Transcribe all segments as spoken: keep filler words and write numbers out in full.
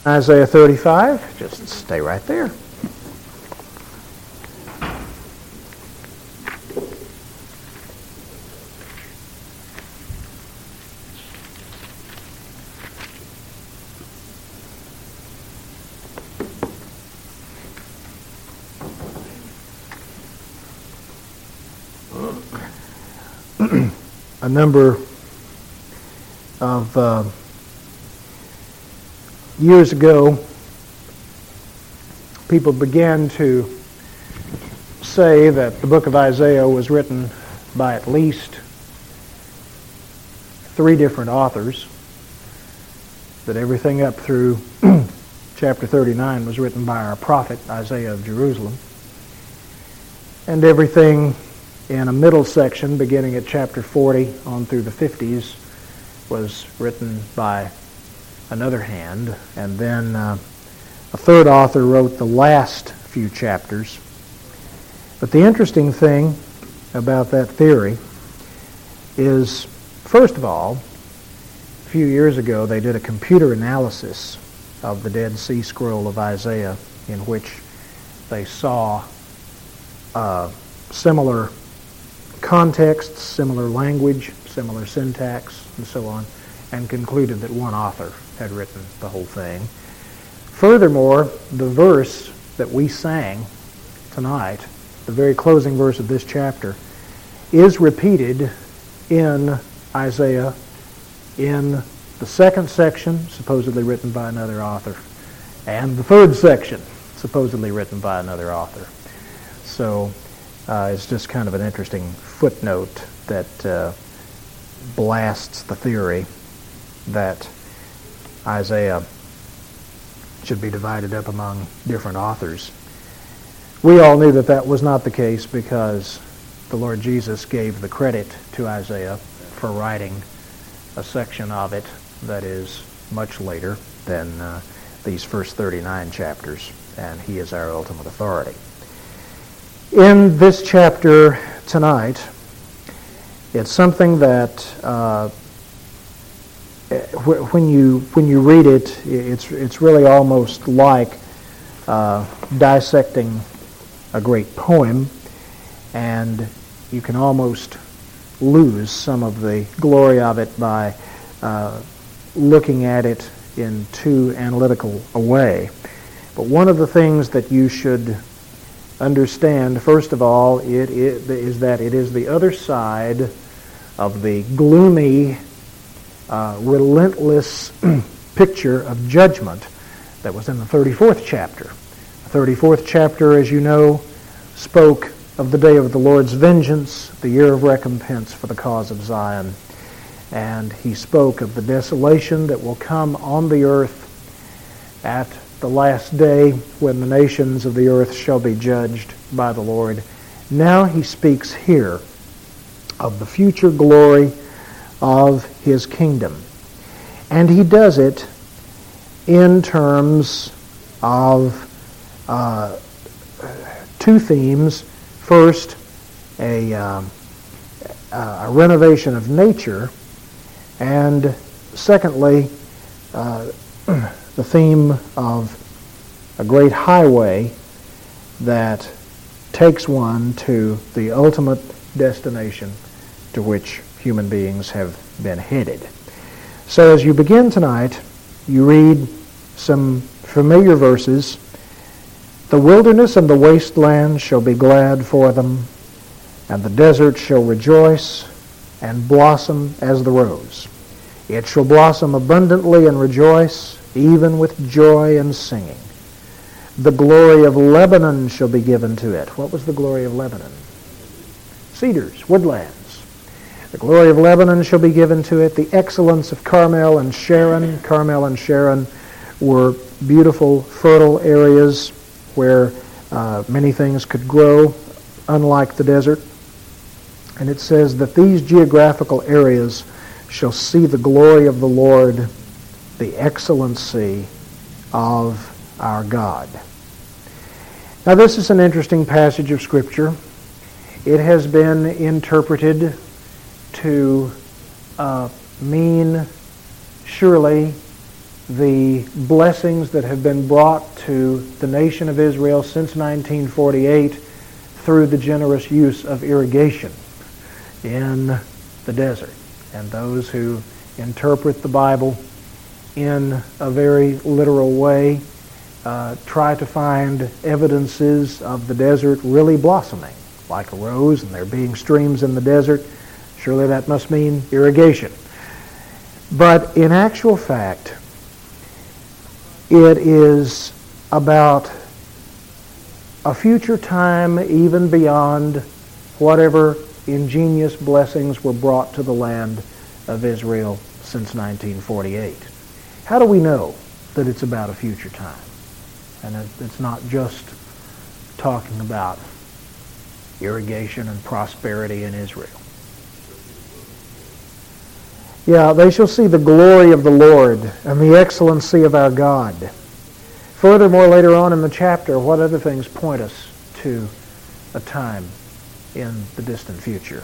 Isaiah thirty-five, just stay right there. A number of uh, years ago, people began to say that the book of Isaiah was written by at least three different authors, that everything up through chapter thirty-nine was written by our prophet, Isaiah of Jerusalem, and everything in a middle section beginning at chapter forty on through the fifties was written by another hand, and then uh, a third author wrote the last few chapters. But the interesting thing about that theory is, first of all, a few years ago they did a computer analysis of the Dead Sea Scroll of Isaiah, in which they saw uh, similar contexts, similar language, similar syntax, and so on, and concluded that one author had written the whole thing. Furthermore, the verse that we sang tonight, the very closing verse of this chapter, is repeated in Isaiah in the second section, supposedly written by another author, and the third section, supposedly written by another author. So uh, it's just kind of an interesting footnote that uh, blasts the theory that Isaiah should be divided up among different authors. We all knew that that was not the case, because the Lord Jesus gave the credit to Isaiah for writing a section of it that is much later than uh, these first thirty-nine chapters, and he is our ultimate authority. In this chapter tonight, it's something that uh, when you when you read it, it's it's really almost like uh, dissecting a great poem, and you can almost lose some of the glory of it by uh, looking at it in too analytical a way. But one of the things that you should understand, first of all, it is that it is the other side of the gloomy, uh, relentless picture of judgment that was in the thirty-fourth chapter. The thirty-fourth chapter, as you know, spoke of the day of the Lord's vengeance, the year of recompense for the cause of Zion. And he spoke of the desolation that will come on the earth at the last day, when the nations of the earth shall be judged by the Lord. Now he speaks here of the future glory of his kingdom. And he does it in terms of uh, two themes. First, a, uh, a renovation of nature, and secondly, uh, the theme of a great highway that takes one to the ultimate destination to which human beings have been headed. So as you begin tonight, you read some familiar verses. The wilderness and the wasteland shall be glad for them, and the desert shall rejoice and blossom as the rose. It shall blossom abundantly and rejoice, even with joy and singing. The glory of Lebanon shall be given to it. What was the glory of Lebanon? Cedars, woodlands. The glory of Lebanon shall be given to it. The excellence of Carmel and Sharon. Carmel and Sharon were beautiful, fertile areas where uh, many things could grow, unlike the desert. And it says that these geographical areas shall see the glory of the Lord, the excellency of our God. Now, this is an interesting passage of Scripture. It has been interpreted to uh, mean, surely, the blessings that have been brought to the nation of Israel since nineteen forty-eight through the generous use of irrigation in the desert. And those who interpret the Bible in a very literal way uh, try to find evidences of the desert really blossoming like a rose, and there being streams in the desert. Surely that must mean irrigation. But in actual fact, it is about a future time even beyond whatever ingenious blessings were brought to the land of Israel since nineteen forty-eight. How do we know that it's about a future time? And it's not just talking about irrigation and prosperity in Israel. Yeah, they shall see the glory of the Lord and the excellency of our God. Furthermore, later on in the chapter, what other things point us to a time in the distant future?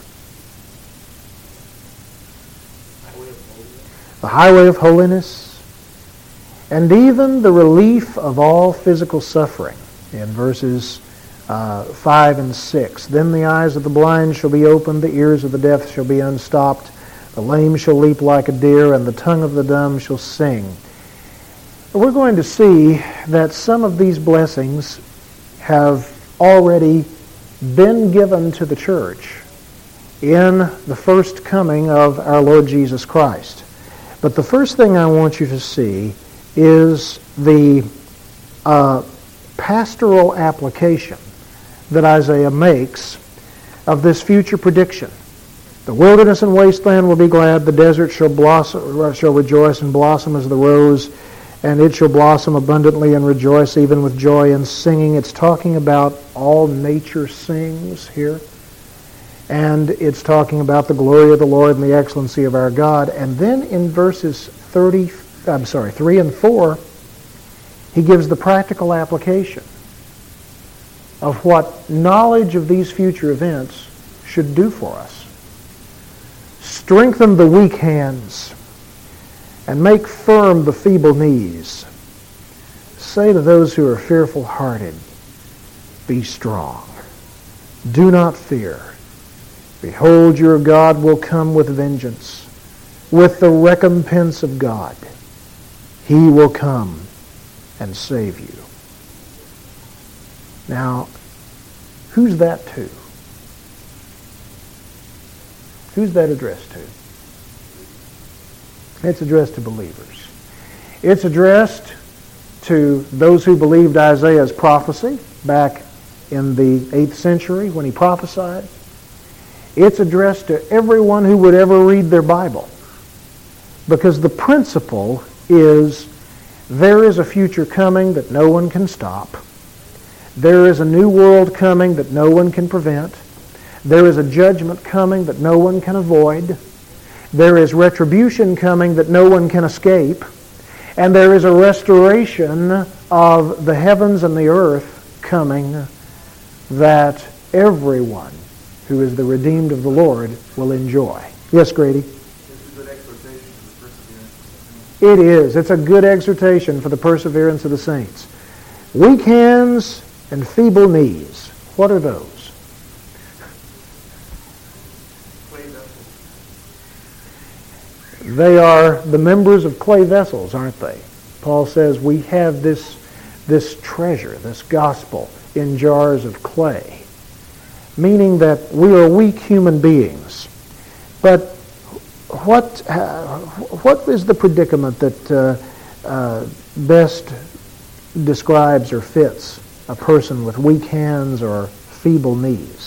The highway of holiness, and even the relief of all physical suffering in verses uh, five and six. Then the eyes of the blind shall be opened, the ears of the deaf shall be unstopped, the lame shall leap like a deer, and the tongue of the dumb shall sing. We're going to see that some of these blessings have already been given to the church in the first coming of our Lord Jesus Christ. But the first thing I want you to see is the uh, pastoral application that Isaiah makes of this future prediction. The wilderness and wasteland will be glad, the desert shall blossom, shall rejoice and blossom as the rose, and it shall blossom abundantly and rejoice even with joy and singing. It's talking about all nature sings here. And it's talking about the glory of the Lord and the excellency of our God. And then in verses thirty, I'm sorry, three and four, he gives the practical application of what knowledge of these future events should do for us. Strengthen the weak hands and make firm the feeble knees. Say to those who are fearful-hearted, be strong. Do not fear. Behold, your God will come with vengeance, with the recompense of God. He will come and save you. Now, who's that to? Who's that addressed to? It's addressed to believers. It's addressed to those who believed Isaiah's prophecy back in the eighth century when he prophesied. It's addressed to everyone who would ever read their Bible. Because the principle is there is a future coming that no one can stop. There is a new world coming that no one can prevent. There is a judgment coming that no one can avoid. There is retribution coming that no one can escape. And there is a restoration of the heavens and the earth coming that everyone who is the redeemed of the Lord will enjoy. Yes, Grady? It's a good exhortation for the perseverance. It is. It's a good exhortation for the perseverance of the saints. Weak hands and feeble knees. What are those? Clay vessels. They are the members of clay vessels, aren't they? Paul says we have this, this treasure, this gospel, in jars of clay. Meaning that we are weak human beings. But what uh, what is the predicament that uh, uh, best describes or fits a person with weak hands or feeble knees?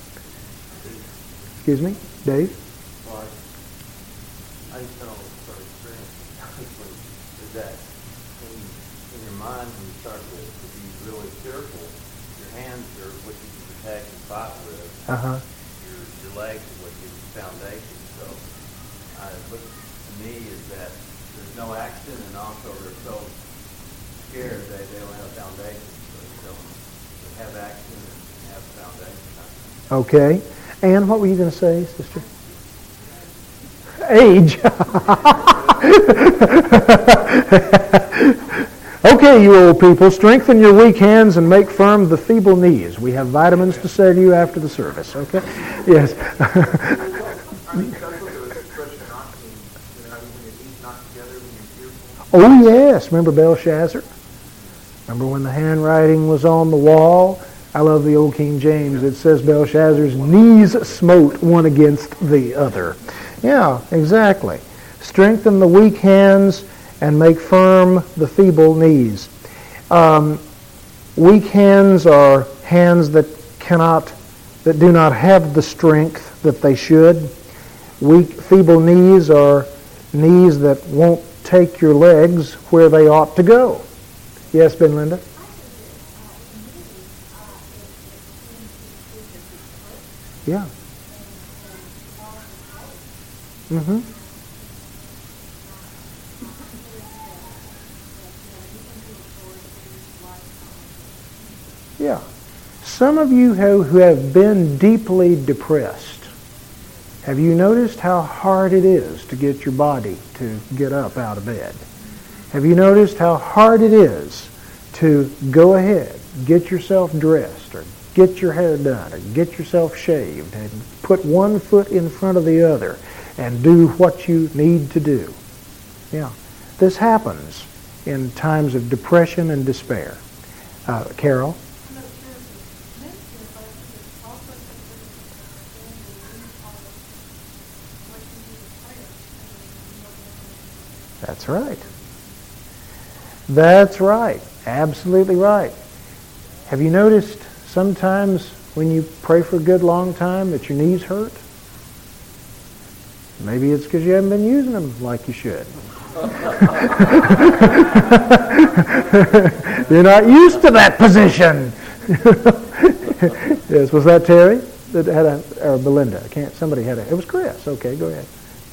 Excuse me, Dave? Well, I, I just know from experience, honestly, is that in, in your mind, when you start to, to be really fearful, your hands are what you can protect and fight with. Uh-huh. Your, your legs are what gives you foundation. So uh, what to me is that there's no action, and also they're so scared they, they don't have foundation. So they don't have action and have foundation. Okay. And what were you going to say, sister? Age. Okay, you old people, strengthen your weak hands and make firm the feeble knees. We have vitamins to sell you after the service, okay? Yes. Oh, yes. Remember Belshazzar? Remember when the handwriting was on the wall? I love the old King James. It says Belshazzar's knees smote one against the other. Yeah, exactly. Strengthen the weak hands and make firm the feeble knees. Um, weak hands are hands that cannot, that do not have the strength that they should. Weak, feeble knees are knees that won't take your legs where they ought to go. Yes, Ben Linda? Yeah. Mm-hmm. Yeah. Some of you who, who have been deeply depressed, have you noticed how hard it is to get your body to get up out of bed? Have you noticed how hard it is to go ahead, get yourself dressed, or get your hair done, or get yourself shaved, and put one foot in front of the other and do what you need to do? Yeah. This happens in times of depression and despair. Uh, Carol? That's right. That's right. Absolutely right. Have you noticed sometimes when you pray for a good long time that your knees hurt? Maybe it's because you haven't been using them like you should. You're not used to that position. Yes, was that Terry that had a, or Belinda? I can't. Somebody had a. It was Chris. Okay, go ahead.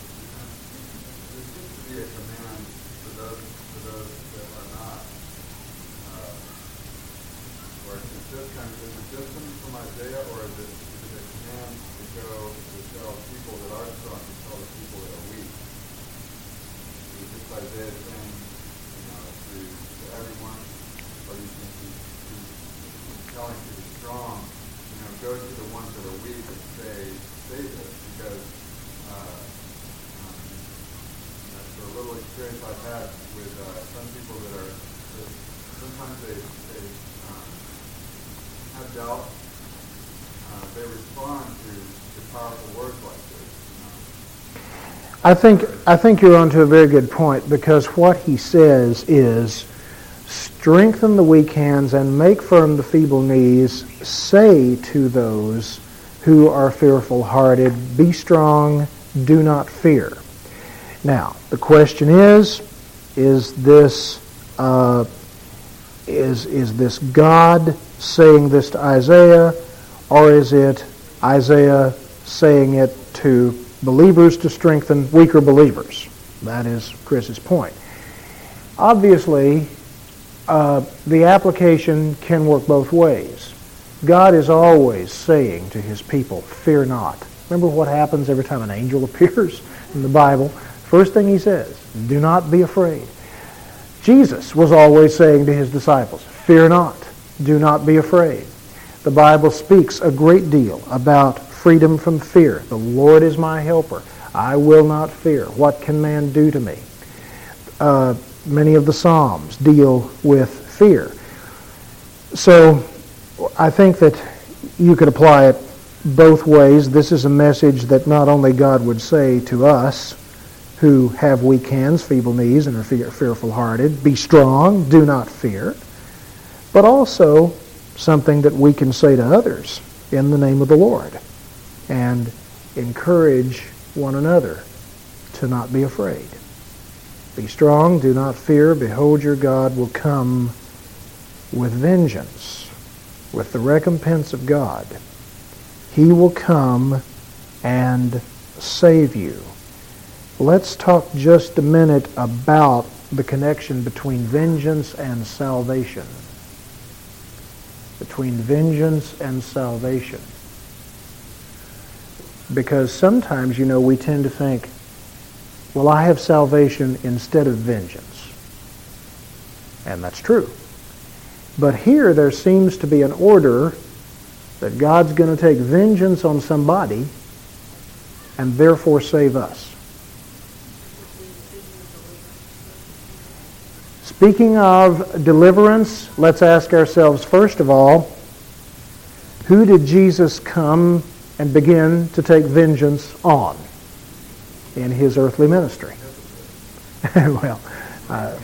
I think I think you're onto a very good point, because what he says is, strengthen the weak hands and make firm the feeble knees. Say to those who are fearful-hearted, be strong, do not fear. Now, the question is, is this uh, is is this God saying this to Isaiah, or is it Isaiah saying it to believers to strengthen weaker believers? That is Chris's point. Obviously, uh, the application can work both ways. God is always saying to his people, fear not. Remember what happens every time an angel appears in the Bible? First thing he says, do not be afraid. Jesus was always saying to his disciples, fear not, do not be afraid. The Bible speaks a great deal about freedom from fear. The Lord is my helper. I will not fear. What can man do to me? Uh, many of the Psalms deal with fear. So I think that you could apply it both ways. This is a message that not only God would say to us who have weak hands, feeble knees, and are fear, fearful-hearted, be strong, do not fear, but also something that we can say to others in the name of the Lord, and encourage one another to not be afraid. Be strong, do not fear. Behold, your God will come with vengeance, with the recompense of God. He will come and save you. Let's talk just a minute about the connection between vengeance and salvation. Between vengeance and salvation. Because sometimes, you know, we tend to think, well, I have salvation instead of vengeance. And that's true. But here there seems to be an order that God's going to take vengeance on somebody and therefore save us. Speaking of deliverance, let's ask ourselves first of all, who did Jesus come and begin to take vengeance on in his earthly ministry? well, uh,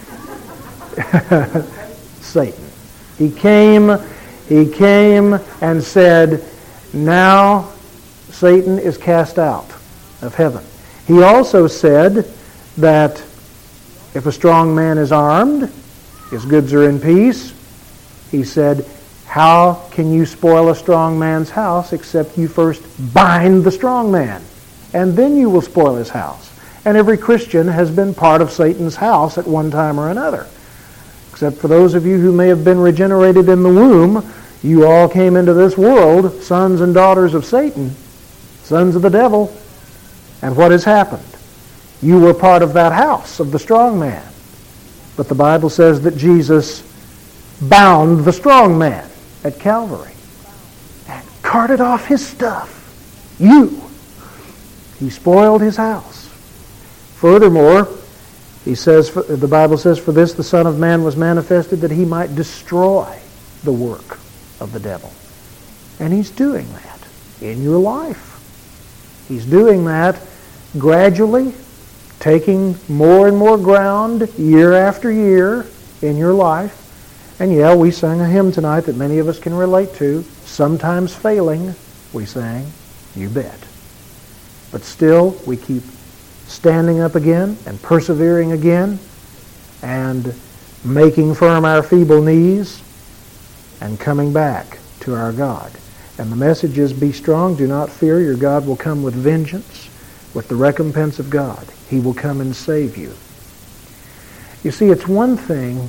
Satan. He came, he came and said, now Satan is cast out of heaven. He also said that if a strong man is armed, his goods are in peace. He said, how can you spoil a strong man's house except you first bind the strong man, and then you will spoil his house. And every Christian has been part of Satan's house at one time or another. Except for those of you who may have been regenerated in the womb, you all came into this world, sons and daughters of Satan, sons of the devil. And what has happened? You were part of that house of the strong man. But the Bible says that Jesus bound the strong man at Calvary and carted off his stuff. You. He spoiled his house. Furthermore, he says, the Bible says, for this the Son of Man was manifested that he might destroy the work of the devil. And he's doing that in your life. He's doing that gradually, taking more and more ground year after year in your life. And yeah, we sang a hymn tonight that many of us can relate to. Sometimes failing, we sang, you bet. But still, we keep standing up again and persevering again and making firm our feeble knees and coming back to our God. And the message is, be strong, do not fear. Your God will come with vengeance, with the recompense of God. He will come and save you. You see, it's one thing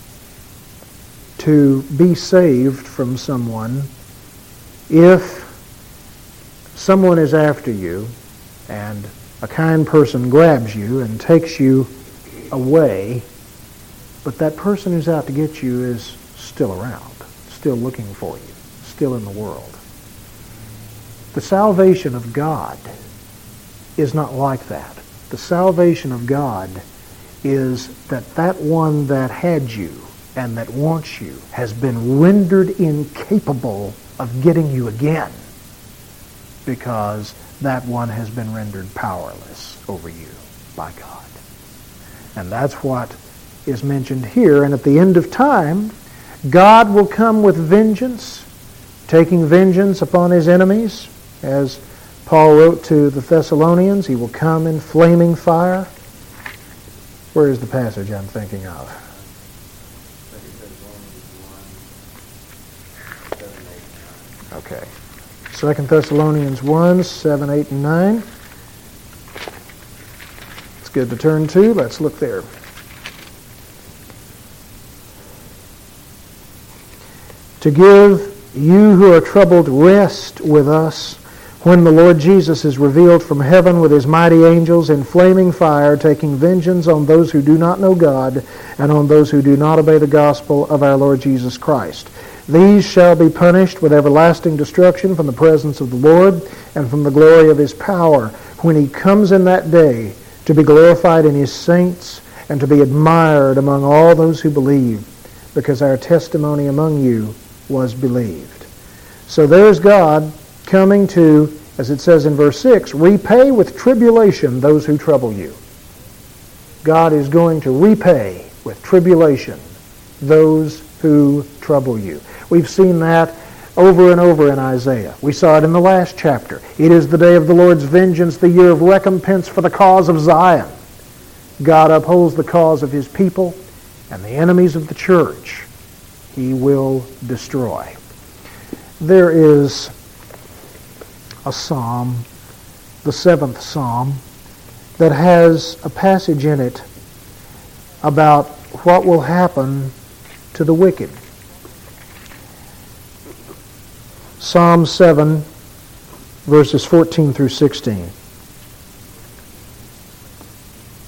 to be saved from someone if someone is after you and a kind person grabs you and takes you away, but that person who's out to get you is still around, still looking for you, still in the world. The salvation of God is not like that. The salvation of God is that that one that had you and that wants you has been rendered incapable of getting you again, because that one has been rendered powerless over you by God. And that's what is mentioned here. And at the end of time, God will come with vengeance, taking vengeance upon his enemies. As Paul wrote to the Thessalonians, he will come in flaming fire. Where is the passage I'm thinking of? Okay. Second Thessalonians one, seven, eight, and nine. It's good to turn to. Let's look there. To give you who are troubled rest with us when the Lord Jesus is revealed from heaven with his mighty angels in flaming fire, taking vengeance on those who do not know God and on those who do not obey the gospel of our Lord Jesus Christ. These shall be punished with everlasting destruction from the presence of the Lord and from the glory of his power, when he comes in that day to be glorified in his saints and to be admired among all those who believe, because our testimony among you was believed. So there's God coming to, as it says in verse six, repay with tribulation those who trouble you. God is going to repay with tribulation those who trouble you. We've seen that over and over in Isaiah. We saw it in the last chapter. It is the day of the Lord's vengeance, the year of recompense for the cause of Zion. God upholds the cause of his people, and the enemies of the church he will destroy. There is a psalm, the seventh psalm, that has a passage in it about what will happen to the wicked. Psalm seven, verses fourteen through sixteen.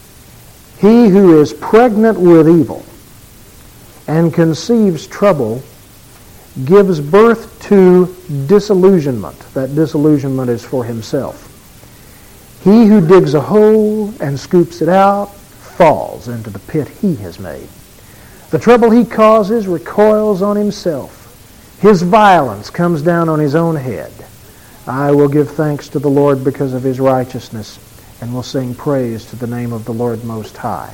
He who is pregnant with evil and conceives trouble gives birth to disillusionment. That disillusionment is for himself. He who digs a hole and scoops it out falls into the pit he has made. The trouble he causes recoils on himself. His violence comes down on his own head. I will give thanks to the Lord because of his righteousness, and will sing praise to the name of the Lord Most High.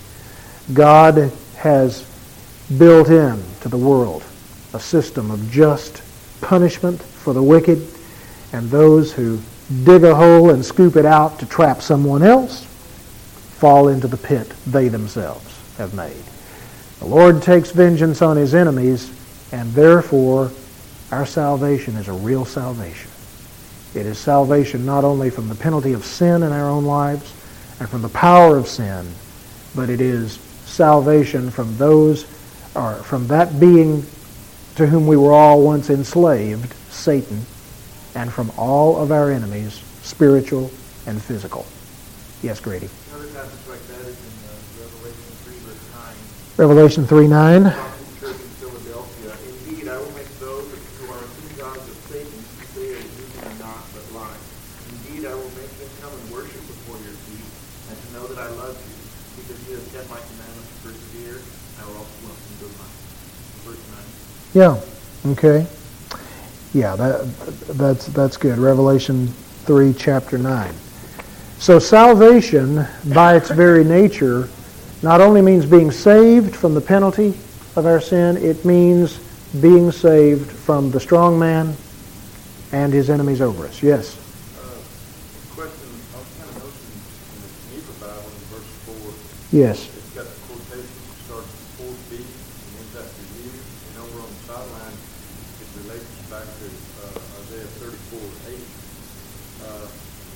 God has built in to the world a system of just punishment for the wicked, and those who dig a hole and scoop it out to trap someone else fall into the pit they themselves have made. The Lord takes vengeance on his enemies, and therefore our salvation is a real salvation. It is salvation not only from the penalty of sin in our own lives and from the power of sin, but it is salvation from those, or from that being to whom we were all once enslaved, Satan, and from all of our enemies, spiritual and physical. Yes, Grady. Another passage like that is in uh, Revelation three, verse nine. Revelation three nine. Church in Philadelphia. Indeed, I will make those who are synagogues of Satan to say that you are not but lie. Indeed, I will make them come and worship before your feet, and to know that I love you, because you have kept my commandments to persevere. I will also welcome you to mine. Verse nine. Yeah. Okay. Yeah, that that's that's good. Revelation three, chapter nine. So salvation, by its very nature, not only means being saved from the penalty of our sin, it means being saved from the strong man and his enemies over us. Yes? Uh, question, I was kind of noticing in the Geneva Bible in verse four, Yes. it's got the quotation that starts with four B and ends after you, and over on the sideline it relates back to uh, Isaiah thirty-four eight. Uh,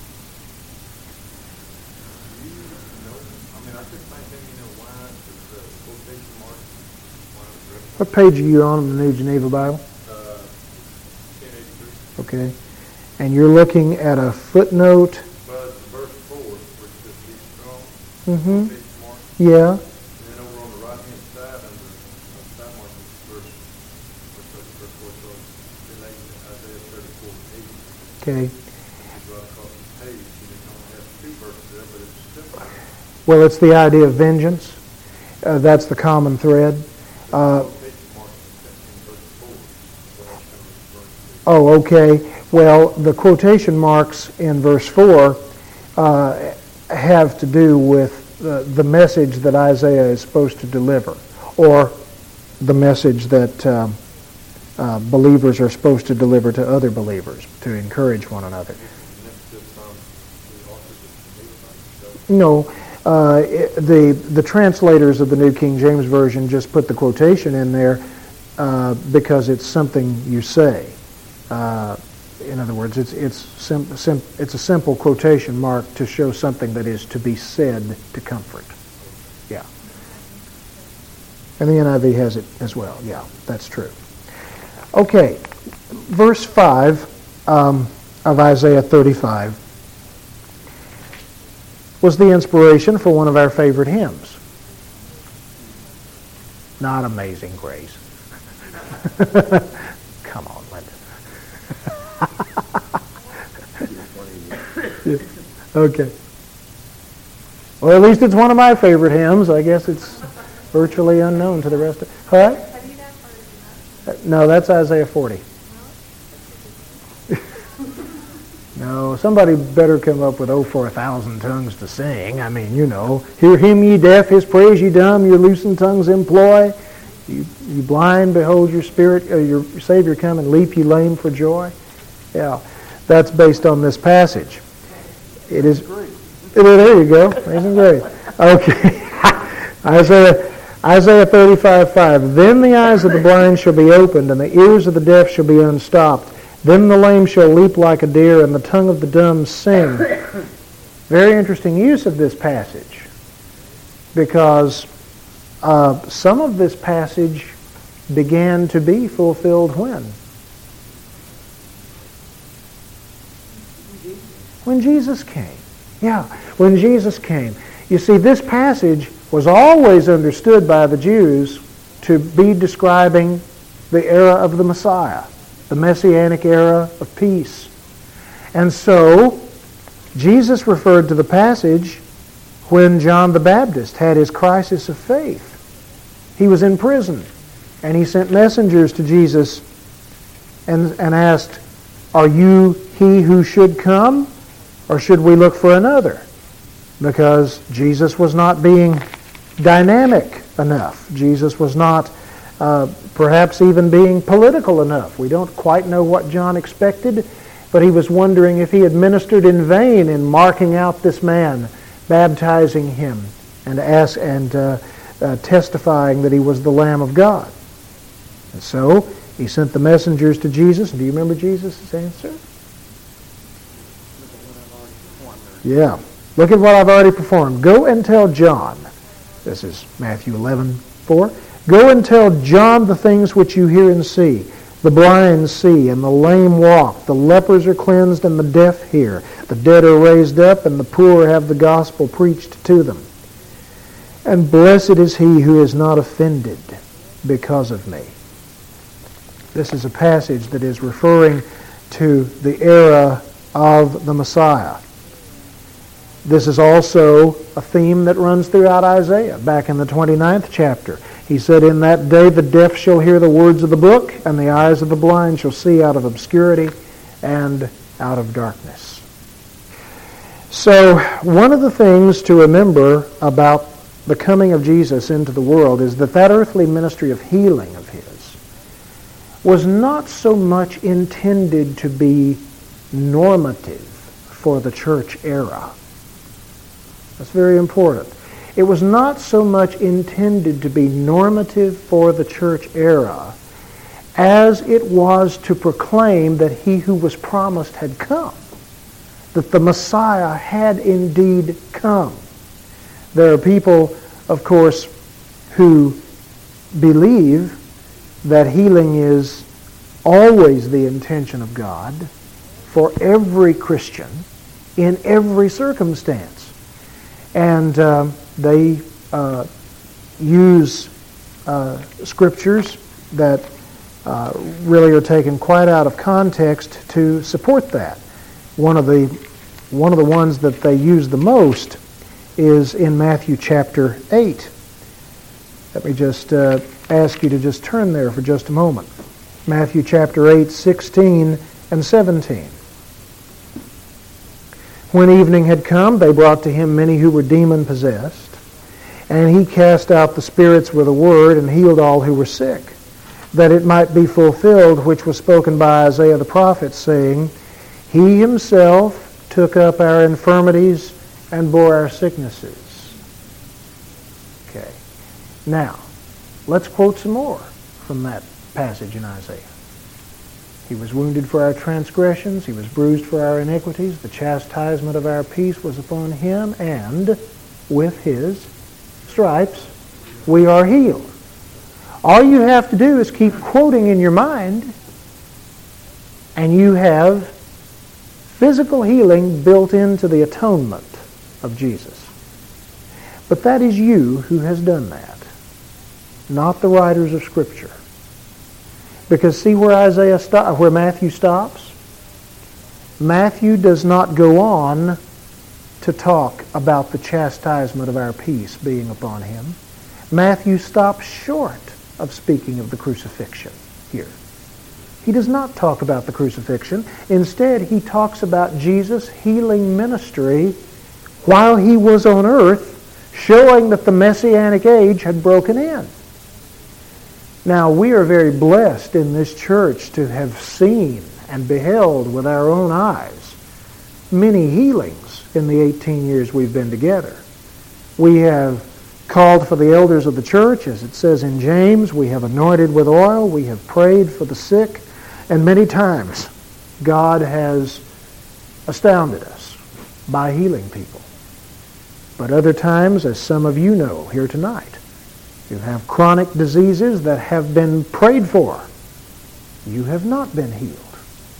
do you know, I mean, I couldn't think of, you know, why the quotation mark, why it was referenced. What page are you on in the New Geneva Bible? Uh, ten eighty-three. Okay. And you're looking at a footnote. Well, it's verse four, which says be strong, Mm-hmm. quotation mark. Yeah. And then over on the right-hand side, under uh, side mark, is verse, verse, verse four, so it's related to Isaiah thirty-four eight. Okay. It's right across the page, and it only has two verses there, but it's simple. Well, it's the idea of vengeance. Uh, that's the common thread. Uh, Quotation mark in verse four, is what I was kind of referring to. oh, okay. Well, the quotation marks in verse four uh, have to do with the, the message that Isaiah is supposed to deliver, or the message that um, uh, believers are supposed to deliver to other believers, to encourage one another. And that's just from the authors of the Geneva Bible. So No, uh, it- the the translators of the New King James Version just put the quotation in there uh, because it's something you say. Uh, in other words, it's it's sim- sim- it's a simple quotation mark to show something that is to be said to comfort. Yeah. And the N I V has it as well. Yeah, that's true. Okay, verse five um, of Isaiah thirty-five was the inspiration for one of our favorite hymns. Not Amazing Grace. Come on, Linda. Yeah. Okay. Well, at least it's one of my favorite hymns. I guess it's virtually unknown to the rest of... Huh? Have you that part of No, that's Isaiah forty. No, somebody better come up with, oh, for a thousand tongues to sing. I mean, you know, hear him, ye deaf, his praise ye dumb, your loosened tongues employ. You, you blind, behold your spirit, uh, your Savior come, and leap ye lame for joy. Yeah, that's based on this passage. It is. It, there you go. Amazing grace. Okay. Isaiah, Isaiah thirty-five five. Then the eyes of the blind shall be opened, and the ears of the deaf shall be unstopped. Then the lame shall leap like a deer, and the tongue of the dumb sing. Very interesting use of this passage, because uh, some of this passage began to be fulfilled when? When Jesus came. Yeah, when Jesus came. You see, this passage was always understood by the Jews to be describing the era of the Messiah, the Messianic era of peace. And so, Jesus referred to the passage when John the Baptist had his crisis of faith. He was in prison, and he sent messengers to Jesus and, and asked, "Are you he who should come, or should we look for another?" Because Jesus was not being dynamic enough. Jesus was not uh, perhaps even being political enough. We don't quite know what John expected, but he was wondering if he had ministered in vain in marking out this man, baptizing him, and ask, and uh, uh, testifying that he was the Lamb of God. And so he sent the messengers to Jesus. Do you remember Jesus' answer? Yeah. Look at what I've already performed. Go and tell John. This is Matthew eleven four. Go and tell John the things which you hear and see. The blind see, and the lame walk. The lepers are cleansed, and the deaf hear. The dead are raised up, and the poor have the gospel preached to them. And blessed is he who is not offended because of me. This is a passage that is referring to the era of the Messiah. This is also a theme that runs throughout Isaiah. Back in the twenty-ninth chapter, he said, "In that day the deaf shall hear the words of the book, and the eyes of the blind shall see out of obscurity and out of darkness." So one of the things to remember about the coming of Jesus into the world is that that earthly ministry of healing of his was not so much intended to be normative for the church era. That's very important. It was not so much intended to be normative for the church era as it was to proclaim that he who was promised had come, that the Messiah had indeed come. There are people, of course, who believe that healing is always the intention of God for every Christian in every circumstance. And uh, they uh, use uh, scriptures that uh, really are taken quite out of context to support that. One of the one of the ones that they use the most is in Matthew chapter eight. Let me just uh, ask you to just turn there for just a moment. Matthew chapter eight, sixteen and seventeen. When evening had come, they brought to him many who were demon-possessed, and he cast out the spirits with a word and healed all who were sick, that it might be fulfilled which was spoken by Isaiah the prophet, saying, "He himself took up our infirmities and bore our sicknesses." Okay. Now, let's quote some more from that passage in Isaiah. "He was wounded for our transgressions, he was bruised for our iniquities, the chastisement of our peace was upon him, and with his stripes we are healed." All you have to do is keep quoting in your mind, and you have physical healing built into the atonement of Jesus. But that is you who has done that, not the writers of Scripture. Because see where Isaiah sto- where Matthew stops? Matthew does not go on to talk about the chastisement of our peace being upon him. Matthew stops short of speaking of the crucifixion here. He does not talk about the crucifixion. Instead, he talks about Jesus' healing ministry while he was on earth, showing that the Messianic age had broken in. Now, we are very blessed in this church to have seen and beheld with our own eyes many healings in the eighteen years we've been together. We have called for the elders of the church, as it says in James. We have anointed with oil. We have prayed for the sick. And many times, God has astounded us by healing people. But other times, as some of you know here tonight, you have chronic diseases that have been prayed for. You have not been healed.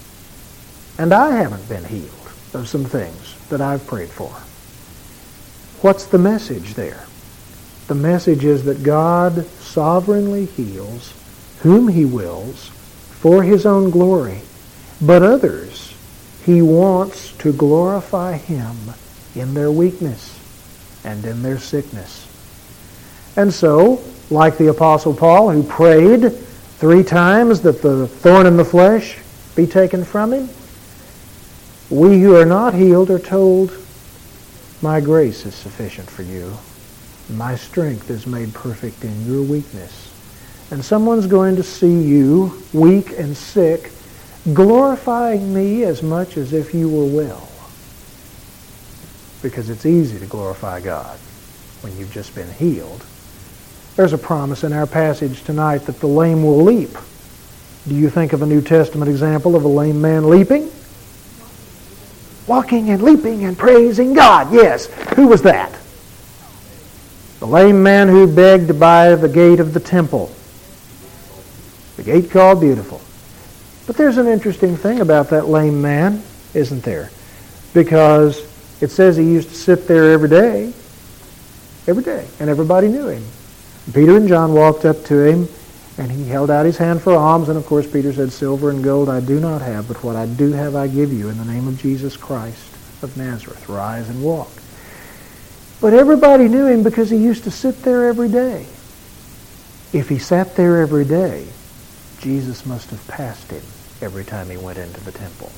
And I haven't been healed of some things that I've prayed for. What's the message there? The message is that God sovereignly heals whom He wills for His own glory, but others He wants to glorify Him in their weakness and in their sickness. And so, like the Apostle Paul, who prayed three times that the thorn in the flesh be taken from him, we who are not healed are told, my grace is sufficient for you. My strength is made perfect in your weakness. And someone's going to see you, weak and sick, glorifying me as much as if you were well. Because it's easy to glorify God when you've just been healed. There's a promise in our passage tonight that the lame will leap. Do you think of a New Testament example of a lame man leaping? Walking and leaping and praising God. Yes. Who was that? The lame man who begged by the gate of the temple. The gate called Beautiful. But there's an interesting thing about that lame man, isn't there? Because it says he used to sit there every day. Every day. And everybody knew him. Peter and John walked up to him, and he held out his hand for alms, and of course Peter said, silver and gold I do not have, but what I do have I give you in the name of Jesus Christ of Nazareth. Rise and walk. But everybody knew him because he used to sit there every day. If he sat there every day, Jesus must have passed him every time he went into the temple,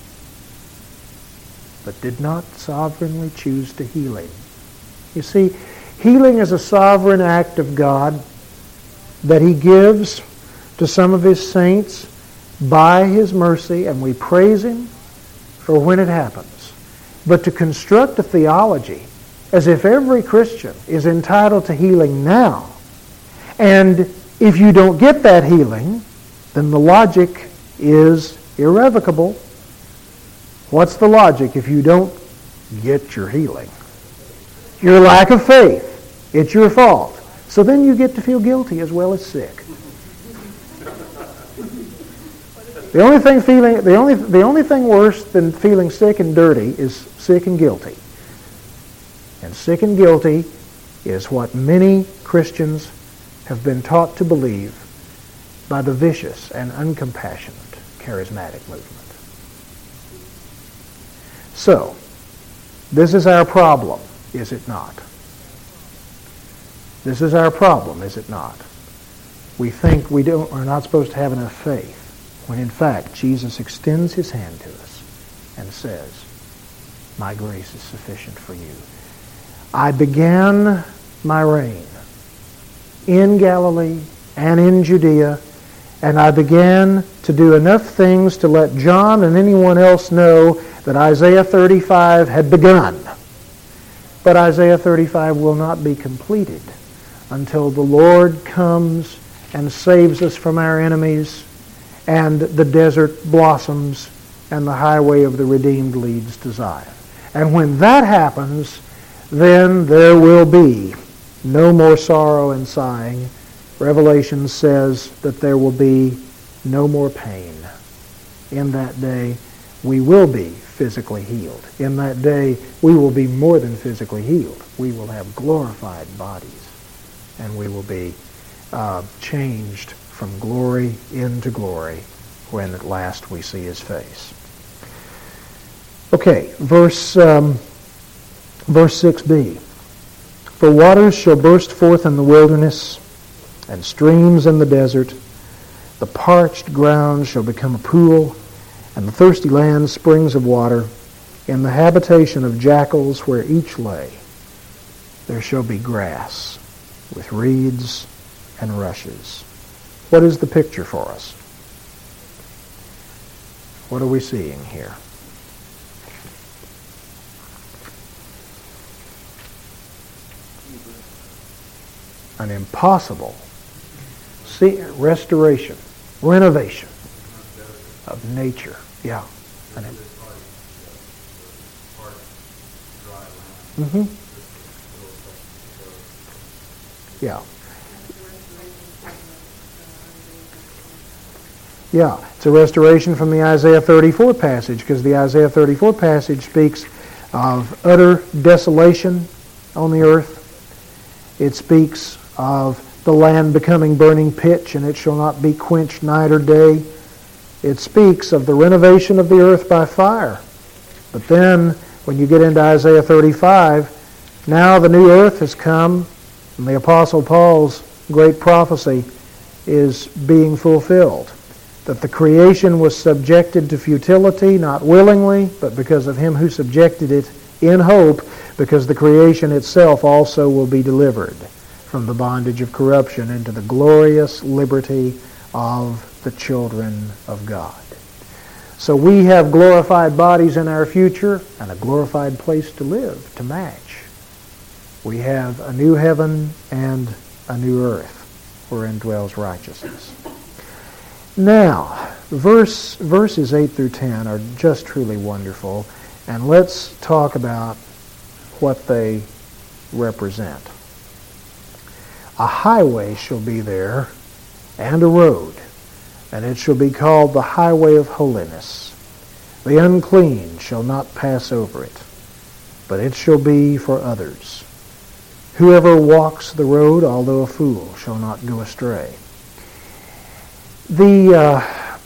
but did not sovereignly choose to heal him. You see, healing is a sovereign act of God that He gives to some of His saints by His mercy, and we praise Him for when it happens. But to construct a theology as if every Christian is entitled to healing now, and if you don't get that healing, then the logic is irrevocable. What's the logic if you don't get your healing? Your lack of faith. It's your fault. So then you get to feel guilty as well as sick. The only thing feeling the only the only thing worse than feeling sick and dirty is sick and guilty. And sick and guilty is what many Christians have been taught to believe by the vicious and uncompassionate charismatic movement. So, this is our problem. Is it not? This is our problem, is it not? We think we don't, are not supposed to have enough faith, when in fact Jesus extends His hand to us and says, my grace is sufficient for you. I began my reign in Galilee and in Judea, and I began to do enough things to let John and anyone else know that Isaiah thirty-five had begun. But Isaiah thirty-five will not be completed until the Lord comes and saves us from our enemies, and the desert blossoms, and the highway of the redeemed leads to Zion. And when that happens, then there will be no more sorrow and sighing. Revelation says that there will be no more pain. In that day, we will be physically healed. In that day, we will be more than physically healed. We will have glorified bodies, and we will be uh, changed from glory into glory when at last we see His face. Okay, verse um, verse six b. For waters shall burst forth in the wilderness, and streams in the desert. The parched ground shall become a pool, and the thirsty land springs of water. In the habitation of jackals where each lay, there shall be grass with reeds and rushes. What is the picture for us? What are we seeing here? An impossible see, restoration, renovation of nature. Yeah. An, mm-hmm. Yeah. Yeah, it's a restoration from the Isaiah thirty-four passage, because the Isaiah thirty-four passage speaks of utter desolation on the earth. It speaks of the land becoming burning pitch, and it shall not be quenched night or day. It speaks of the renovation of the earth by fire. But then, when you get into Isaiah thirty-five, now the new earth has come, and the Apostle Paul's great prophecy is being fulfilled. That the creation was subjected to futility, not willingly, but because of him who subjected it in hope, because the creation itself also will be delivered from the bondage of corruption into the glorious liberty of the children of God. So we have glorified bodies in our future and a glorified place to live, to match. We have a new heaven and a new earth wherein dwells righteousness. Now, verse, verses eight through ten are just truly wonderful, and let's talk about what they represent. A highway shall be there, and a road, and it shall be called the highway of holiness. The unclean shall not pass over it, but it shall be for others. Whoever walks the road, although a fool, shall not go astray. The uh,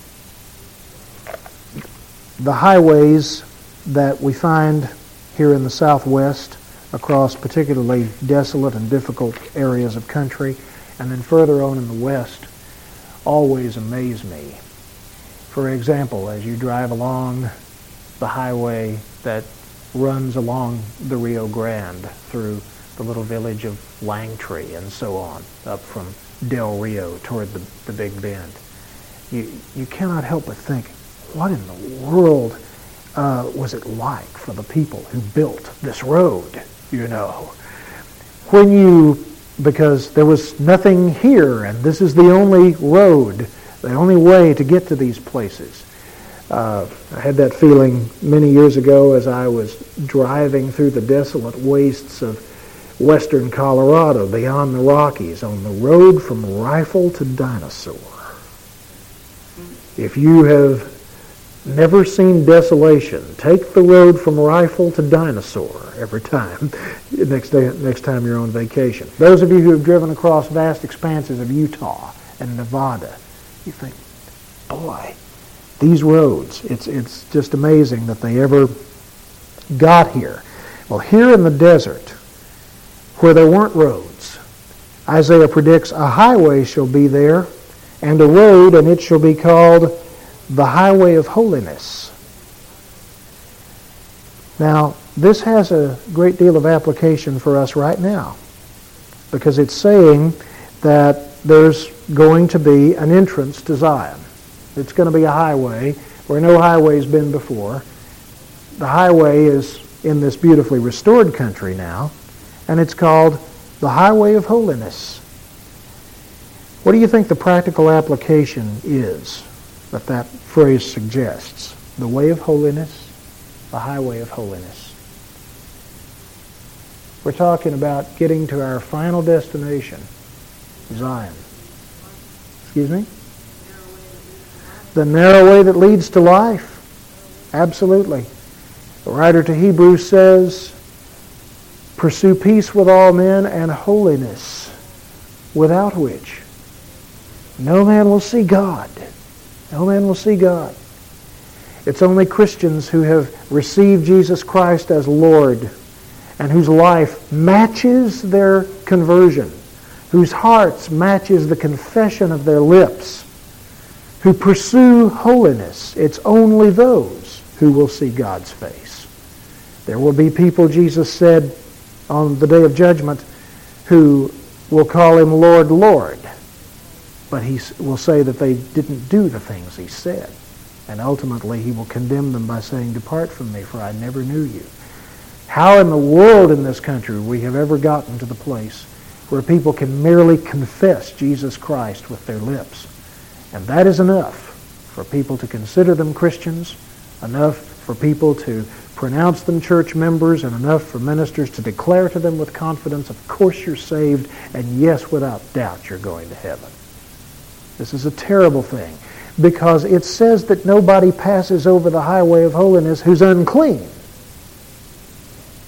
the highways that we find here in the Southwest, across particularly desolate and difficult areas of country, and then further on in the West, always amaze me. For example, as you drive along the highway that runs along the Rio Grande through the little village of Langtree and so on, up from Del Rio toward the, the Big Bend, you, you cannot help but think, what in the world uh, was it like for the people who built this road, you know? When you, because there was nothing here, and this is the only road, the only way to get to these places. Uh, I had that feeling many years ago as I was driving through the desolate wastes of western Colorado, beyond the Rockies, on the road from Rifle to Dinosaur. If you have never seen desolation, take the road from Rifle to Dinosaur every time, next day, next time you're on vacation. Those of you who have driven across vast expanses of Utah and Nevada, you think, boy, these roads, it's, it's just amazing that they ever got here. Well, here in the desert, where there weren't roads, Isaiah predicts a highway shall be there, and a road, and it shall be called the highway of holiness. Now, this has a great deal of application for us right now, because it's saying that there's going to be an entrance to Zion. It's going to be a highway where no highway's been before. The highway is in this beautifully restored country now, and it's called the highway of holiness. What do you think the practical application is that that phrase suggests? The way of holiness, the highway of holiness. We're talking about getting to our final destination, Zion. Excuse me? The narrow way that leads to life. Absolutely. The writer to Hebrews says, pursue peace with all men and holiness, without which no man will see God. No man will see God. It's only Christians who have received Jesus Christ as Lord and whose life matches their conversion, whose hearts matches the confession of their lips, who pursue holiness. It's only those who will see God's face. There will be people, Jesus said, on the day of judgment, who will call him Lord, Lord. But he will say that they didn't do the things he said. And ultimately he will condemn them by saying, depart from me, for I never knew you. How in the world in this country we have ever gotten to the place where people can merely confess Jesus Christ with their lips? And that is enough for people to consider them Christians, enough for people to pronounce them church members, and enough for ministers to declare to them with confidence, of course you're saved, and yes, without doubt, you're going to heaven. This is a terrible thing, because it says that nobody passes over the highway of holiness who's unclean.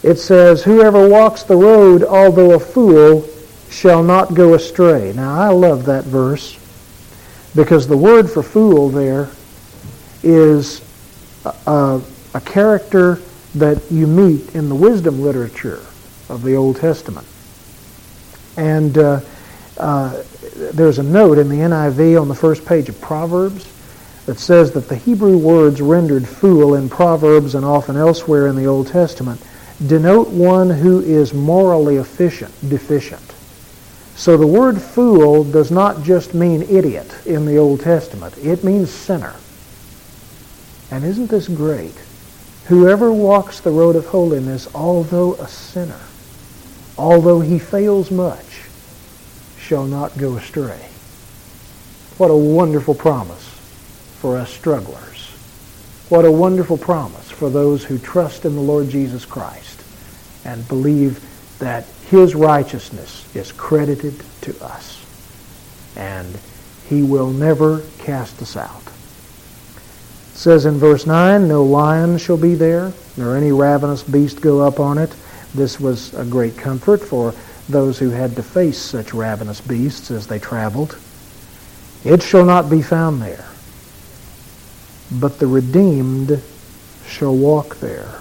it says, whoever walks the road, although a fool, shall not go astray. Now, I love that verse because the word for fool there is a, a character that you meet in the wisdom literature of the Old Testament. And uh, uh, there's a note in the N I V on the first page of Proverbs that says that the Hebrew words rendered fool in Proverbs and often elsewhere in the Old Testament denote one who is morally efficient, deficient. So the word fool does not just mean idiot in the Old Testament. It means sinner. And isn't this great? Whoever walks the road of holiness, although a sinner, although he fails much, shall not go astray. What a wonderful promise for us strugglers. What a wonderful promise for those who trust in the Lord Jesus Christ and believe that His righteousness is credited to us. And He will never cast us out. It says in verse nine, no lion shall be there, nor any ravenous beast go up on it. This was a great comfort for those who had to face such ravenous beasts as they traveled. It shall not be found there, but the redeemed shall walk there.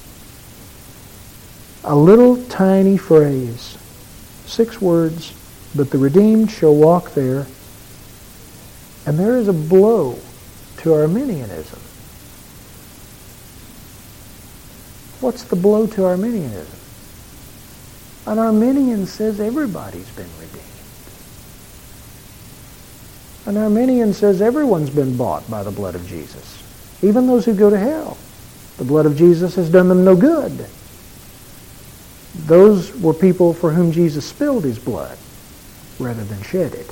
A little tiny phrase, six words, but the redeemed shall walk there. And there is a blow to Arminianism. What's the blow to Arminianism? An Arminian says everybody's been redeemed. An Arminian says everyone's been bought by the blood of Jesus, even those who go to hell. The blood of Jesus has done them no good. Those were people for whom Jesus spilled His blood rather than shed it.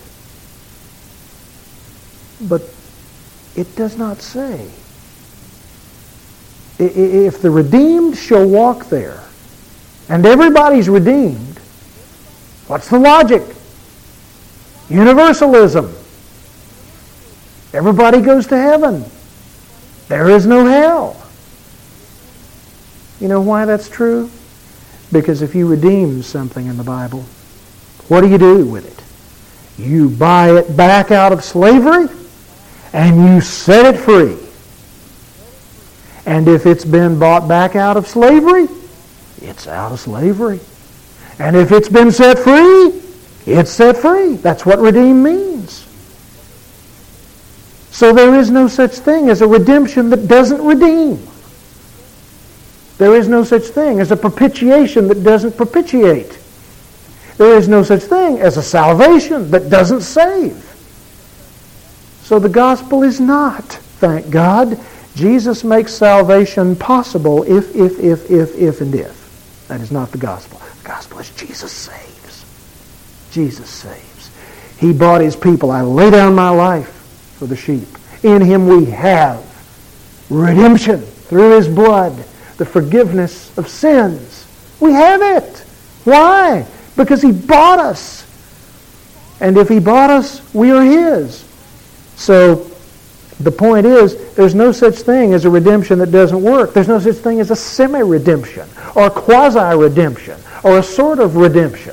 But it does not say. If the redeemed shall walk there, and everybody's redeemed, what's the logic? Universalism. Everybody goes to heaven. There is no hell. You know why that's true? Because if you redeem something in the Bible, what do you do with it? You buy it back out of slavery and you set it free. And if it's been bought back out of slavery, it's out of slavery. And if it's been set free, it's set free. That's what redeem means. So there is no such thing as a redemption that doesn't redeem. There is no such thing as a propitiation that doesn't propitiate. There is no such thing as a salvation that doesn't save. So the gospel is not, thank God. Jesus makes salvation possible if, if, if, if, if, and if. That is not the gospel. The gospel is Jesus saves. Jesus saves. He bought His people. I lay down my life for the sheep. In Him we have redemption through His blood, the forgiveness of sins. We have it. Why? Because He bought us. And if He bought us, we are His. So the point is, there's no such thing as a redemption that doesn't work. There's no such thing as a semi-redemption or a quasi-redemption or a sort of redemption.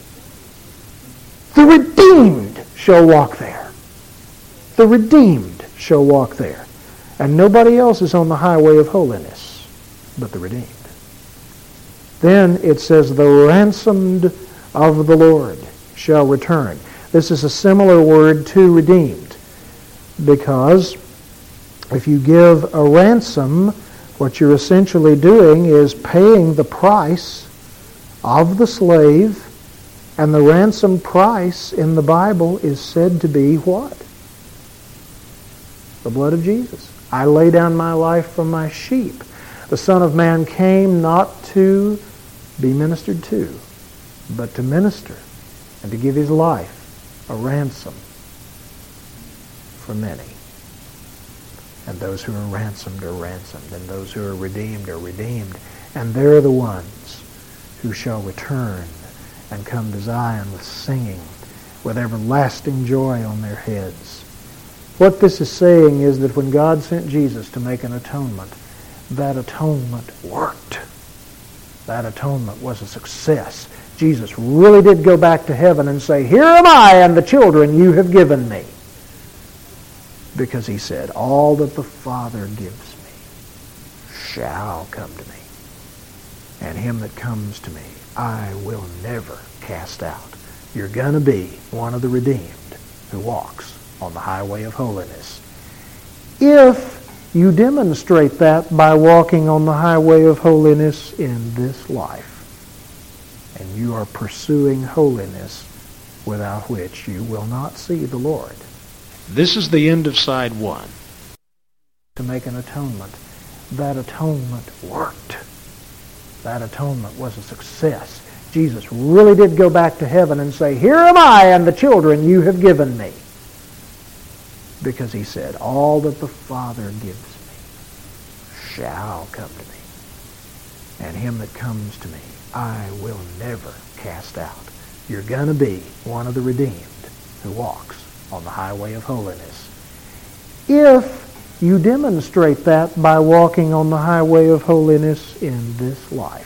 The redeemed shall walk there. The redeemed shall walk there. And nobody else is on the highway of holiness but the redeemed. Then it says, the ransomed of the Lord shall return. This is a similar word to redeemed, because if you give a ransom, what you're essentially doing is paying the price of the slave, and the ransom price in the Bible is said to be what? The blood of Jesus. I lay down my life for my sheep. The Son of Man came not to be ministered to, but to minister and to give His life a ransom for many. And those who are ransomed are ransomed, and those who are redeemed are redeemed. And they're the ones who shall return and come to Zion with singing, with everlasting joy on their heads. What this is saying is that when God sent Jesus to make an atonement, that atonement worked. That atonement was a success. Jesus really did go back to heaven and say, "Here am I and the children you have given me." Because he said, "All that the Father gives me shall come to me. And him that comes to me, I will never cast out." You're going to be one of the redeemed who walks on the highway of holiness. If you demonstrate that by walking on the highway of holiness in this life, and you are pursuing holiness without which you will not see the Lord. This is the end of side one. To make an atonement. That atonement worked. That atonement was a success. Jesus really did go back to heaven and say, "Here am I and the children you have given me." Because he said, "All that the Father gives me shall come to me. And him that comes to me, I will never cast out." You're going to be one of the redeemed who walks on the highway of holiness. If you demonstrate that by walking on the highway of holiness in this life,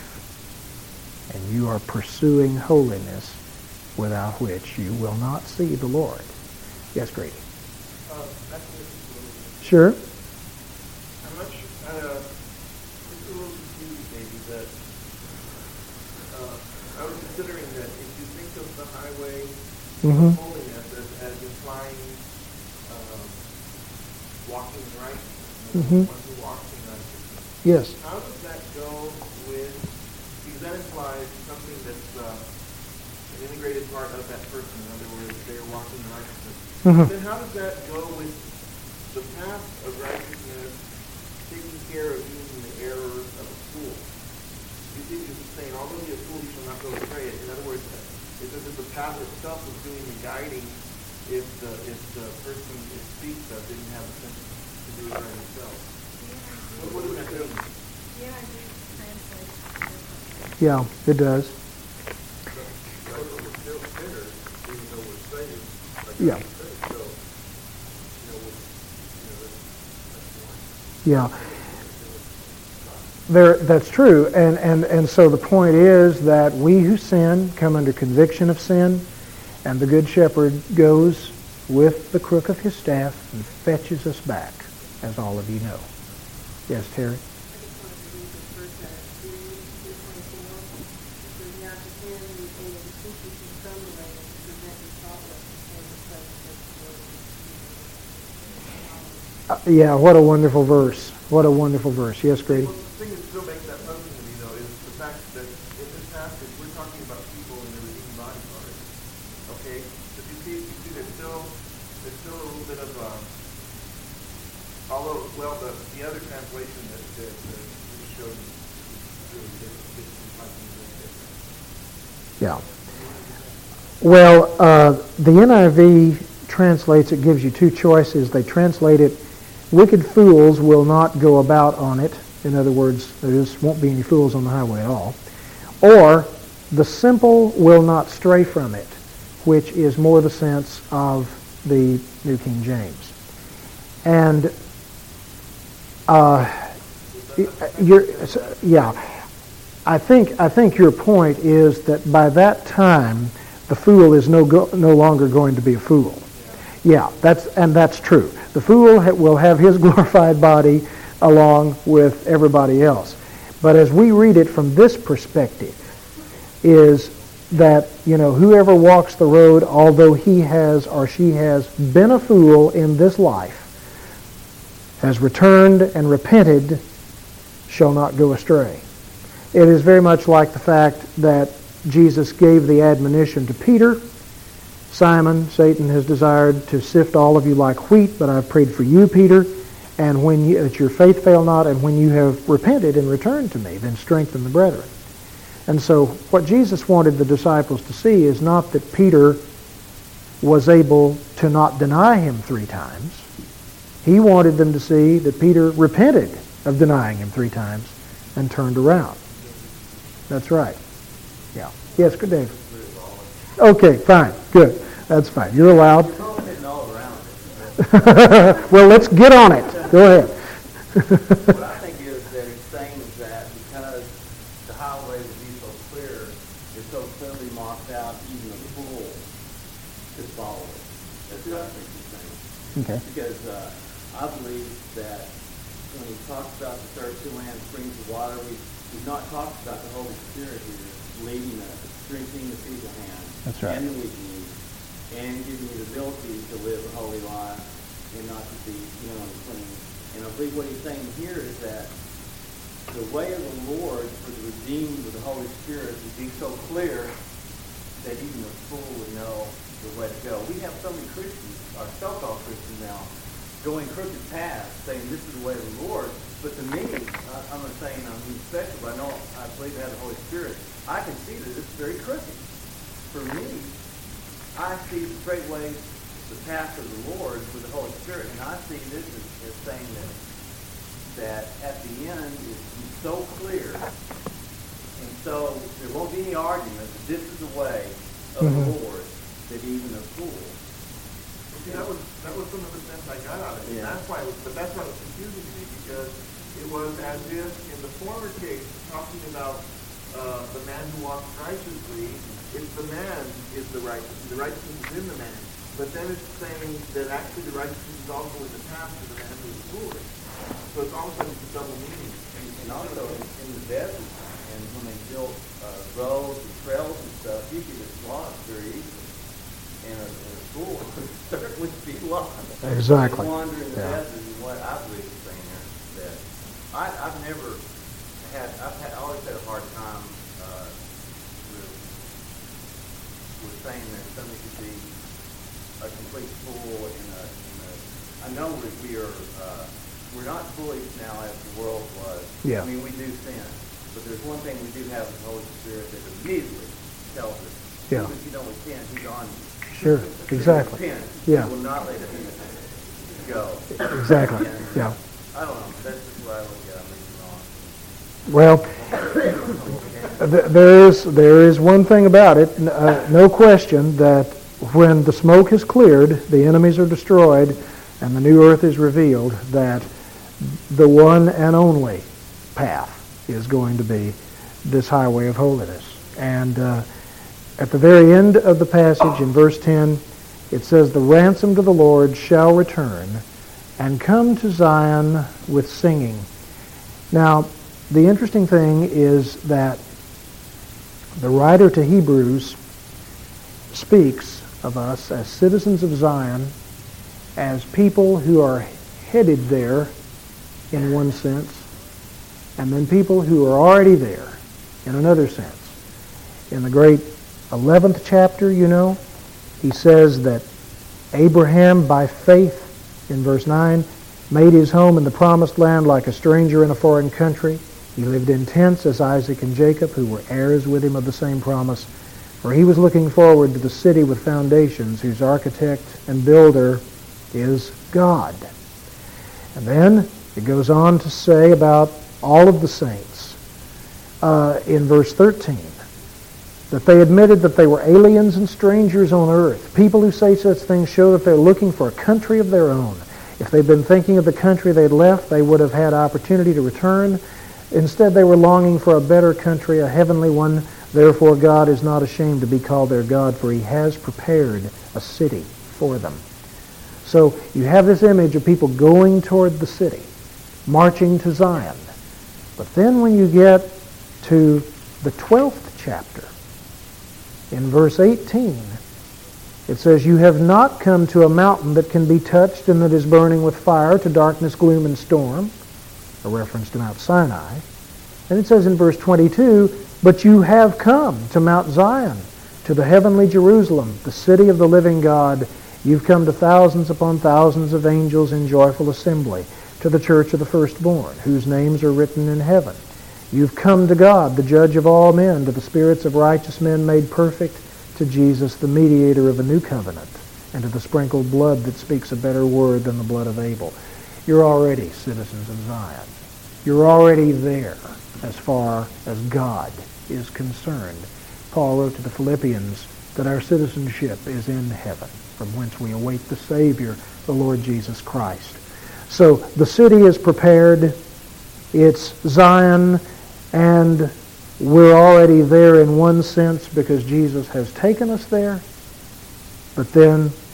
and you are pursuing holiness without which you will not see the Lord. Yes, Grady? Uh, that's a Sure. I'm not sure. Uh, it's a little confusing, maybe, that uh, I was considering that if you think of the highway Mm-hmm. of holiness as, as implying um, walking in righteousness, Mhm. one who walks in righteousness, Yes. how does that go with, because that implies something that's uh, an integrated part of that person. In other words, they're walking in righteousness. Mhm. Then how does that go with the path of righteousness, taking care of even the errors of a fool? You see, Jesus is saying, although you're a fool, you shall not go astray. In other words, it's as if the path itself was doing the guiding if the, if the person it speaks of didn't have the sense to do it right himself. What, what does that do? Yeah, I do translate. Yeah, it does. But we're still sinners, even though we're saved. Like Yeah. God said. So, you know, we're, you know, that's, that's one. Yeah. There, that's true. And, and, and so the point is that we who sin come under conviction of sin, and the Good Shepherd goes with the crook of his staff and fetches us back, as all of you know. Yes, Terry? I just wanted to read this verse out of two twenty-four. It says, "Now to him who is able to keep you from stumbling and to prevent you faultless before the presence of the Lord." Uh, yeah, what a wonderful verse. What a wonderful verse. Yes, Grady? Well, the thing that still makes that puzzling to me, though, is the fact that in this passage, we're talking about people in their redeemed bodies already. Okay? But you see, you see there's still, there's still a little bit of, um, although, well, the, the other translation that, that, that you showed me is really different. It's something really different. Yeah. Well, uh, the N I V translates, it gives you two choices. They translate it, "Wicked fools will not go about on it." In other words, there just won't be any fools on the highway at all. Or, "The simple will not stray from it," which is more the sense of the New King James. And uh, you're, yeah, I think I think your point is that by that time, the fool is no go, no longer going to be a fool. Yeah, that's and that's true. The fool ha- will have his glorified body along with everybody else. But as we read it from this perspective, is that, you know, whoever walks the road, although he has or she has been a fool in this life, has returned and repented, shall not go astray. It is very much like the fact that Jesus gave the admonition to Peter, "Simon, Satan has desired to sift all of you like wheat, but I've prayed for you, Peter, and when you, that your faith fail not, and when you have repented and returned to me, then strengthen the brethren." And so what Jesus wanted the disciples to see is not that Peter was able to not deny him three times. He wanted them to see that Peter repented of denying him three times and turned around. That's right. Yeah. Yes, good, Dave. Okay, fine. Good. That's fine. You're allowed. It's all hitting all around it. Well, let's get on it. Go ahead. What I think is that he's saying is that because the highway was Okay. Because uh, I believe that when he talks about the thirsty land, springs of water, we, we've not talked about the Holy Spirit here leading us, strengthening the feeble hand That's right. and the weak knees, and giving you the ability to live a holy life and not to be, you know, unclean. And I believe what he's saying here is that the way of the Lord for the redeemed with the Holy Spirit would be so clear that even a fool would know the way to go. We have so many Christians, or so-called Christians now, going crooked paths, saying this is the way of the Lord. But to me, uh, I'm not saying I'm being special, but I know I believe I have the Holy Spirit. I can see that it's very crooked. For me, I see the straight ways, the path of the Lord with the Holy Spirit, and I see this as, as saying that that at the end it's so clear, and so there won't be any argument that this is the way of Mhm. the Lord, that even a fool. See, that was that was some of the sense I got out of it. Yeah. That's why, it was, but that's why it was confusing to me, because it was as if in the former case, talking about uh, the man who walks righteously, it's the man is the righteous, the righteousness is in the man. But then it's saying that actually the righteousness is also in the path of the man who is foolish. So it's almost like it's a double meaning. And, and also in, in the desert, and when they built uh, roads and trails and stuff, you could get lost very easily. And a, and a fool would certainly be lost. Exactly. And wander in the Yeah. desert is what I believe is saying there. That I, I've never had, I've had, I always had a hard time uh, with, with saying that somebody could be a complete fool in a, in a I know we, we are, uh, we're not foolish now as the world was. Yeah. I mean, we do sin. But there's one thing we do have is the Holy Spirit that immediately tells us, Yeah. even if you don't repent, he's on you. Sure, exactly. Repent. Yeah. He will not let it go. Exactly. And, Yeah. I don't know. That's just what I look at. I'm Well, th- there is there is one thing about it, n- uh, no question, that when the smoke is cleared, the enemies are destroyed, and the new earth is revealed, that the one and only path is going to be this highway of holiness. And uh, at the very end of the passage, in verse ten, it says, "The ransomed of the Lord shall return and come to Zion with singing." Now, the interesting thing is that the writer to Hebrews speaks of us as citizens of Zion, as people who are headed there in one sense, and then people who are already there in another sense. In the great eleventh chapter, you know, he says that Abraham, by faith, in verse nine, made his home in the promised land like a stranger in a foreign country. He lived in tents as Isaac and Jacob, who were heirs with him of the same promise. For he was looking forward to the city with foundations, whose architect and builder is God. And then it goes on to say about all of the saints uh, in verse thirteen, that they admitted that they were aliens and strangers on earth. People who say such things show that they're looking for a country of their own. If they'd been thinking of the country they'd left, they would have had opportunity to return. Instead, they were longing for a better country, a heavenly one. Therefore, God is not ashamed to be called their God, for he has prepared a city for them. So you have this image of people going toward the city, marching to Zion. But then when you get to the twelfth chapter, in verse eighteen, it says, "You have not come to a mountain that can be touched and that is burning with fire, to darkness, gloom, and storm," a reference to Mount Sinai. And it says in verse twenty-two, "But you have come to Mount Zion, to the heavenly Jerusalem, the city of the living God. You've come to thousands upon thousands of angels in joyful assembly, to the church of the firstborn, whose names are written in heaven. You've come to God, the judge of all men, to the spirits of righteous men made perfect, to Jesus, the mediator of a new covenant, and to the sprinkled blood that speaks a better word than the blood of Abel." You're already citizens of Zion. You're already there as far as God is concerned. Paul wrote to the Philippians that our citizenship is in heaven, from whence we await the Savior, the Lord Jesus Christ. So the city is prepared. It's Zion, and we're already there in one sense because Jesus has taken us there. But then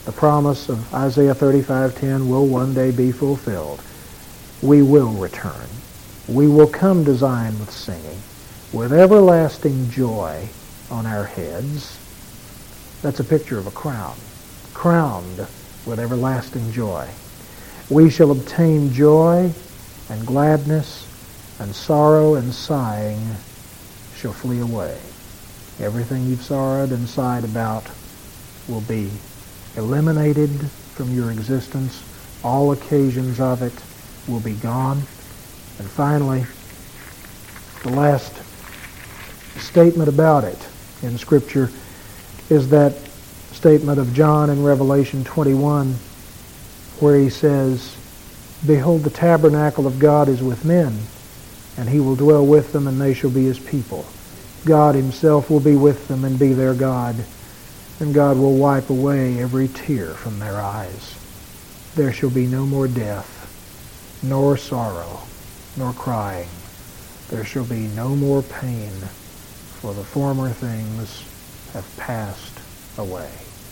the promise of Isaiah thirty-five ten will one day be fulfilled. We will return. We will come to Zion with singing, with everlasting joy on our heads. That's a picture of a crown, crowned with everlasting joy. We shall obtain joy and gladness, and sorrow and sighing shall flee away. Everything you've sorrowed and sighed about will be eliminated from your existence. All occasions of it will be gone. And finally, the last statement about it in Scripture is that statement of John in Revelation twenty-one, where he says, "Behold, the tabernacle of God is with men, and he will dwell with them, and they shall be his people. God himself will be with them and be their God, and God will wipe away every tear from their eyes. There shall be no more death, nor sorrow, nor crying. There shall be no more pain, for the former things have passed away."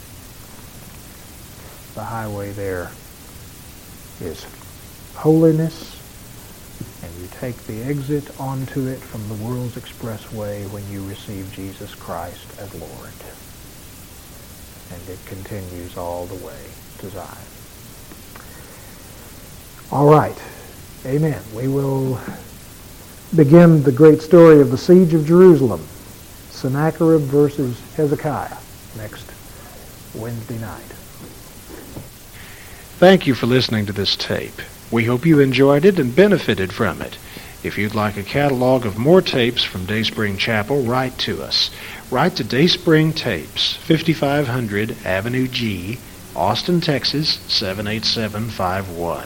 The highway there is holiness, and you take the exit onto it from the world's expressway when you receive Jesus Christ as Lord. And it continues all the way to Zion. All right. Amen. We will begin the great story of the siege of Jerusalem, Sennacherib versus Hezekiah, next Wednesday night. Thank you for listening to this tape. We hope you enjoyed it and benefited from it. If you'd like a catalog of more tapes from Dayspring Chapel, write to us. Write to Dayspring Tapes, fifty-five hundred Avenue G, Austin, Texas, seven eight seven five one.